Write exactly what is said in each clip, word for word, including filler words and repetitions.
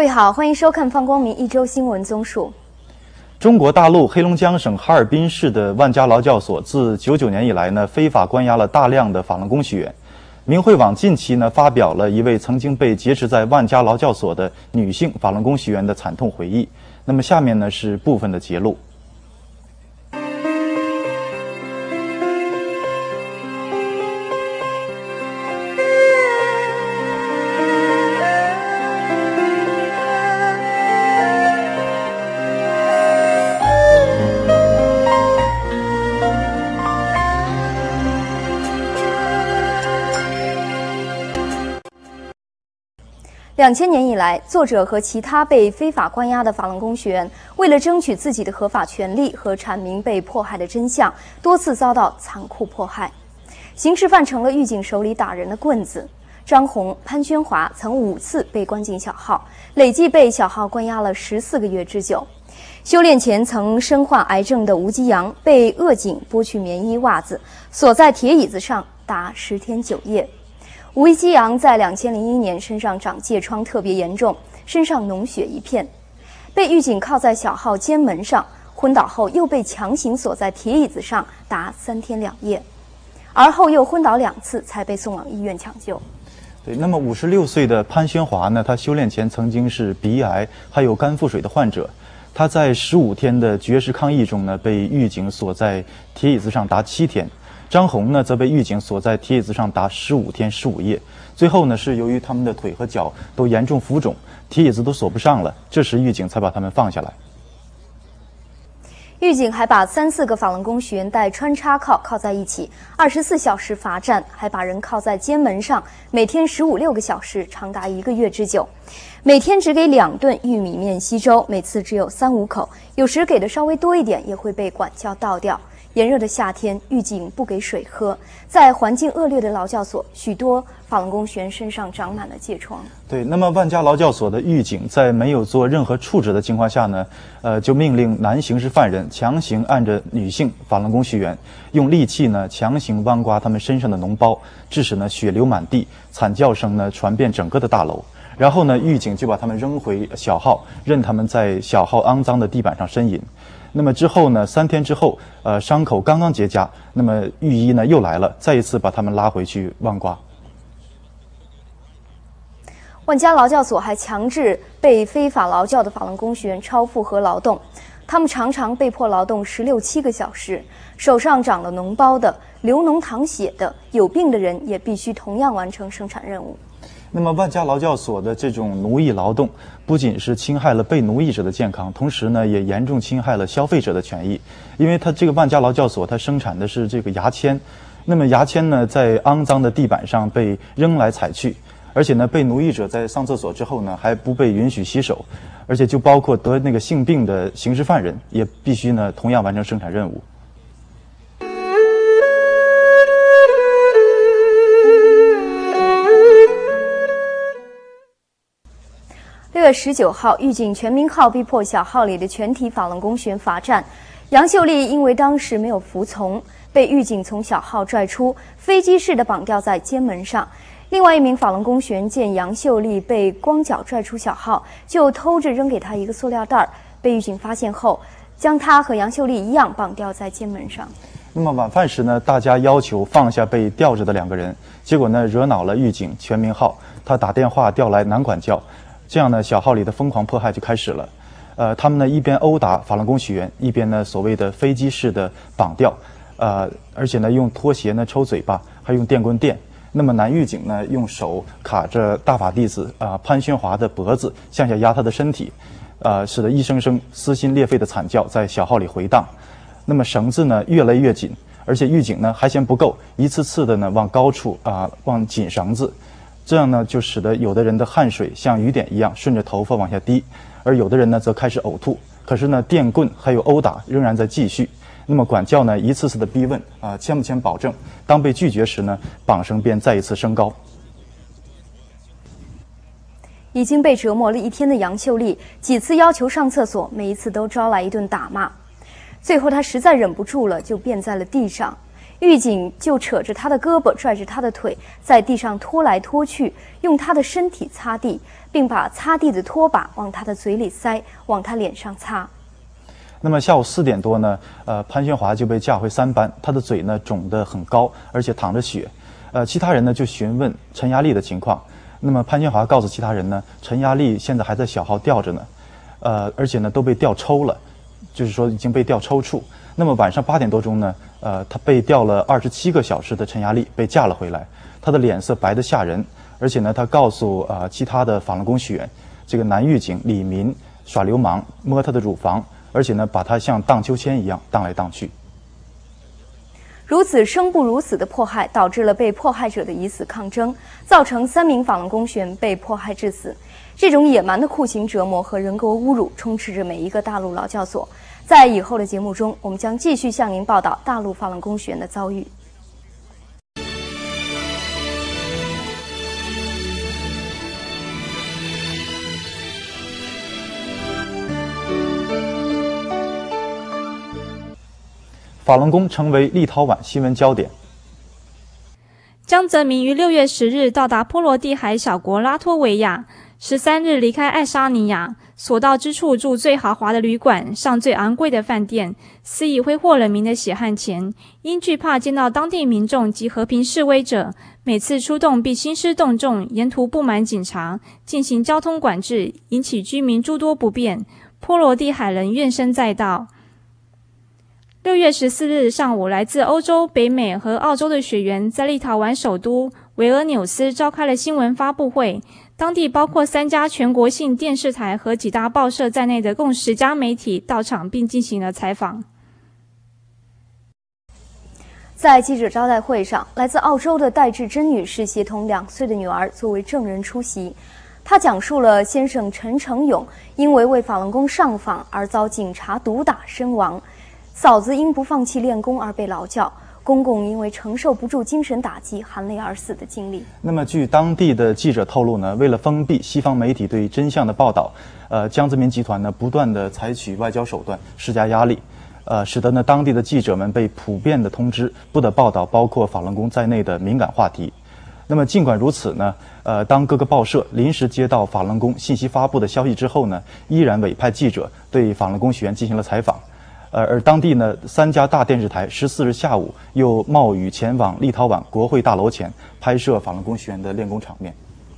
位好，欢迎收看放光明一周新闻综述。 中国大陆黑龙江省哈尔滨市的万家劳教所自九九年以来呢，非法关押了大量的法轮功学员。明慧网近期呢发表了一位曾经被劫持在万家劳教所的女性法轮功学员的惨痛回忆。那么下面呢是部分的节录。 两千年以来，作者和其他被非法关押的法轮功学员，为了争取自己的合法权利和阐明被迫害的真相，多次遭到残酷迫害。刑事犯成了狱警手里打人的棍子。张红、潘宣华曾五次被关进小号，累计被小号关押了十四个月之久。修炼前曾身患癌症的吴基阳，被恶警剥去棉衣袜子，锁在铁椅子上达十天九夜。吴基阳在两千零一年身上长疥疮特别严重，身上脓血一片，被狱警铐在小号监门上，昏倒后又被强行锁在铁椅子上达三天两夜，而后又昏倒两次才被送往医院抢救。 对，那么五十六岁的潘宣华呢，他修炼前曾经是鼻癌还有肝腹水的患者，他在十五天的绝食抗议中呢，被狱警锁在铁椅子上达七天。张红呢，则被狱警锁在铁椅子上达十五天十五夜。最后呢，是由于他们的腿和脚都严重浮肿，铁椅子都锁不上了，这时狱警才把他们放下来。 狱警还把三四个法轮功学员带穿插铐铐在一起，二十四小时罚站，还把人铐在监门上，每天十五六个小时，长达一个月之久。每天只给两顿玉米面稀粥，每次只有三五口，有时给的稍微多一点，也会被管教倒掉。炎热的夏天，狱警不给水喝，在环境恶劣的劳教所，许多法轮功学员身上长满了疥疮。 对，那么万家劳教所的狱警在没有做任何处置的情况下呢，呃，就命令男刑事犯人强行按着女性法轮功学员，用利器呢强行剜刮他们身上的脓包，致使呢血流满地，惨叫声呢传遍整个的大楼。然后呢，狱警就把他们扔回小号，任他们在小号肮脏的地板上呻吟。那么之后呢，三天之后，呃，伤口刚刚结痂，那么狱医呢又来了，再一次把他们拉回去剜刮。 万家劳教所还强制被非法劳教的法轮功学员超负荷劳动，他们常常被迫劳动十六七个小时，手上长了脓包的、流脓淌血的、有病的人也必须同样完成生产任务。 那么万家劳教所的这种奴役劳动，不仅是侵害了被奴役者的健康，同时呢，也严重侵害了消费者的权益。因为它这个万家劳教所，它生产的是这个牙签，那么牙签呢，在肮脏的地板上被扔来踩去，而且呢，被奴役者在上厕所之后呢，还不被允许洗手，而且就包括得那个性病的刑事犯人，也必须呢，同样完成生产任务。 六月十九号，狱警全民号逼迫小号里的全体法轮功学员罚站。杨秀丽因为当时没有服从，被狱警从小号拽出，飞机式的绑吊在监门上。另外一名法轮功学员见杨秀丽被光脚拽出小号，就偷着扔给她一个塑料袋，被狱警发现后，将她和杨秀丽一样绑吊在监门上。 那么晚饭时呢，大家要求放下被吊着的两个人，结果呢，惹恼了狱警全民号，他打电话调来男管教。这样呢，小号里的疯狂迫害就开始了。呃，他们呢一边殴打法轮功学员，一边呢所谓的飞机式的绑吊，呃，而且呢用拖鞋呢抽嘴巴，还用电棍电。那么男狱警呢用手卡着大法弟子啊、呃、潘宣华的脖子，向下压他的身体，呃，使得一声声撕心裂肺的惨叫在小号里回荡。那么绳子呢越勒越紧，而且狱警呢还嫌不够，一次次的呢往高处啊、呃、往紧绳子。这样呢，就使得有的人的汗水像雨点一样顺着头发往下滴，而有的人呢则开始呕吐。可是呢，电棍还有殴打仍然在继续。那么管教呢，一次次的逼问啊、呃，签不签保证？当被拒绝时呢，绑绳便再一次升高。 已经被折磨了一天的杨秀丽，几次要求上厕所，每一次都招来一顿打骂。最后她实在忍不住了，就便在了地上。 狱警就扯着他的胳膊，拽着他的腿，在地上拖来拖去，用他的身体擦地，并把擦地的拖把往他的嘴里塞，往他脸上擦。 那么下午四点多呢，呃，潘宣华就被架回三班，他的嘴呢肿得很高，而且淌着血。呃，其他人呢就询问陈亚丽的情况。那么潘宣华告诉其他人呢，陈亚丽现在还在小号吊着呢，呃，而且呢都被吊抽了，就是说已经被吊抽搐。那么晚上八点多钟呢，呃，他被吊了二十七个小时的陈亚丽被架了回来，他的脸色白得吓人，而且呢，他告诉呃其他的法轮功学员，这个男狱警李民耍流氓，摸他的乳房，而且呢，把他像荡秋千一样荡来荡去。 如此生不如死的迫害，导致了被迫害者的以死抗争，造成三名法轮功学员被迫害致死。这种野蛮的酷刑折磨和人格侮辱，充斥着每一个大陆劳教所。在以后的节目中，我们将继续向您报道大陆法轮功学员的遭遇。 法轮功成为立陶宛新闻焦点。 江泽民于六月十日到达波罗的海小国拉脱维亚，十三日离开爱沙尼亚，所到之处住最豪华的旅馆，上最昂贵的饭店，肆意挥霍人民的血汗钱。因惧怕见到当地民众及和平示威者，每次出动必兴师动众，沿途布满警察，进行交通管制，引起居民诸多不便。波罗的海人怨声载道。六月十四日上午，来自欧洲、北美和澳洲的学员在立陶宛首都维尔纽斯召开了新闻发布会。当地包括三家全国性电视台和几大报社在内的共十家媒体到场，并进行了采访。 在记者招待会上，来自澳洲的戴志珍女士协同两岁的女儿作为证人出席。她讲述了先生陈成勇因为为法轮功上访而遭警察毒打身亡，嫂子因不放弃练功而被劳教，公公因为承受不住精神打击含泪而死的经历。 那么据当地的记者透露呢，为了封闭西方媒体对真相的报道，呃，江泽民集团呢不断的采取外交手段施加压力，呃，使得呢当地的记者们被普遍的通知不得报道包括法轮功在内的敏感话题。那么尽管如此呢，呃，当各个报社临时接到法轮功信息发布的消息之后呢，依然委派记者对法轮功学员进行了采访。呃，而当地呢，三家大电视台十四日下午又冒雨前往立陶宛国会大楼前拍摄法轮功学员的练功场面。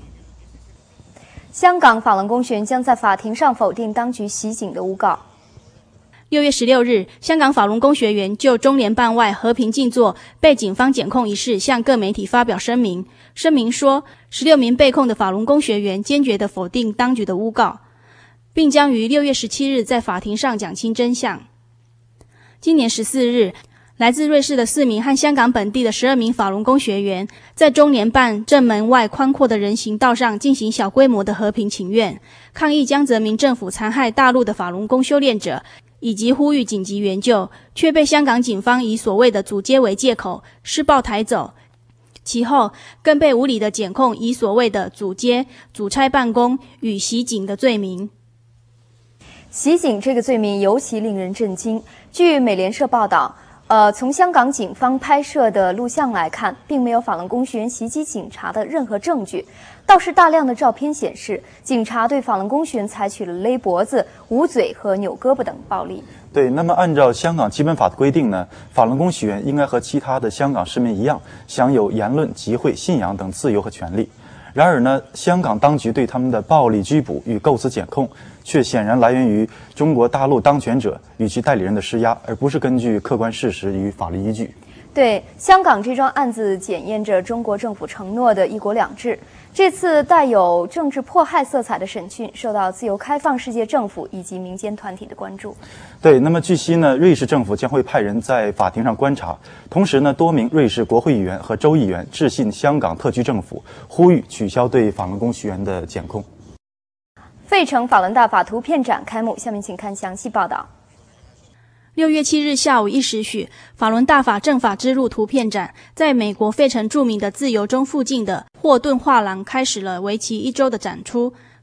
香港法轮功学员将在法庭上否定当局袭警的诬告。 六月十六日，香港法轮功学员就中联办外和平静坐被警方检控一事向各媒体发表声明。声明说，十六名被控的法轮功学员坚决地否定当局的诬告，并将于六月十七日在法庭上讲清真相。今年十四日，来自瑞士的四名和香港本地的十二名法轮功学员，在中联办正门外宽阔的人行道上进行小规模的和平请愿，抗议江泽民政府残害大陆的法轮功修炼者，以及呼吁紧急援救，却被香港警方以所谓的阻街为借口施暴抬走。其后更被无理的检控以所谓的阻街、阻差办公与袭警的罪名。 袭警这个罪名尤其令人震惊。据美联社报道，呃，从香港警方拍摄的录像来看，并没有法轮功学员袭击警察的任何证据，倒是大量的照片显示，警察对法轮功学员采取了勒脖子、捂嘴和扭胳膊等暴力。 对，那么按照香港基本法的规定呢，法轮功学员应该和其他的香港市民一样，享有言论、集会、信仰等自由和权利。然而呢，香港当局对他们的暴力拘捕与构词检控，却显然来源于中国大陆当权者与其代理人的施压，而不是根据客观事实与法律依据。 对，香港这桩案子检验着中国政府承诺的一国两制。这次带有政治迫害色彩的审讯受到自由开放世界政府以及民间团体的关注。 对，那么据悉呢，瑞士政府将会派人在法庭上观察，同时呢，多名瑞士国会议员和州议员致信香港特区政府，呼吁取消对法轮功学员的检控。 费城法轮大法图片展开幕，下面请看详细报道。 六月七日下午一时许，法轮大法正法之路图片展在美国费城著名的自由中附近的霍顿画廊开始了为期一周的展出。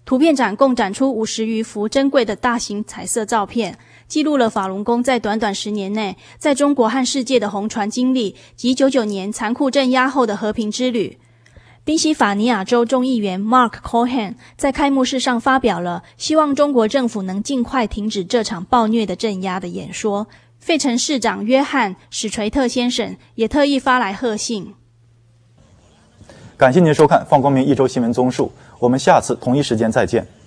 图片展共展出五十余幅珍贵的大型彩色照片，记录了法轮功在短短十年内在中国和世界的红传经历及九九年残酷镇压后的和平之旅。宾夕法尼亚州众议员 Mark Cohen 在开幕式上发表了希望中国政府能尽快停止这场暴虐的镇压的演说。费城市长约翰·史垂特先生也特意发来贺信。 感谢您收看《放光明一周新闻综述》，我们下次同一时间再见。